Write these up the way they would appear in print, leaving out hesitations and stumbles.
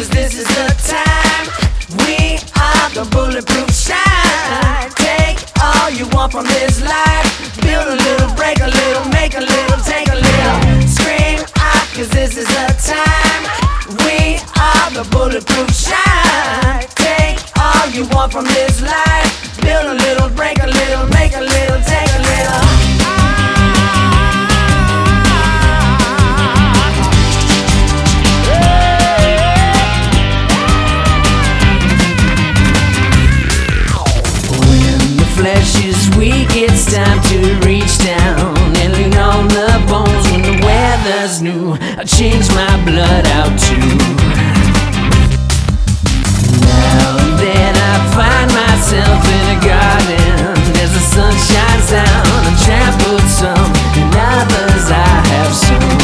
'cause this is the time. We are the bulletproof shine. Take all you want from this life. Build a little, break a little, make a little, take a little. Scream out, 'cause this is the time. We are the bulletproof shine. Take all you want from this life. Build a little, break a little, make a little, take a little. Flesh is weak, it's time to reach down and lean on the bones. When the weather's new, I change my blood out too. Now and then I find myself in a garden as the sun shines down. I trampled some and others I have sown.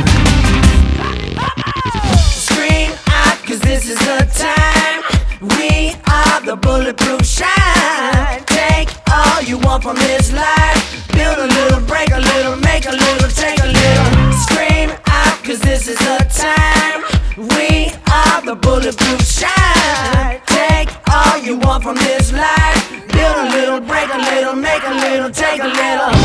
Scream out, 'cause this is the time. We are the bulletproof shine. Take all you want from this life. Build a little, break a little, make a little, take a little. Scream out, 'cause this is the time. We are the bulletproof shine. Take all you want from this life. Build a little, break a little, make a little, take a little.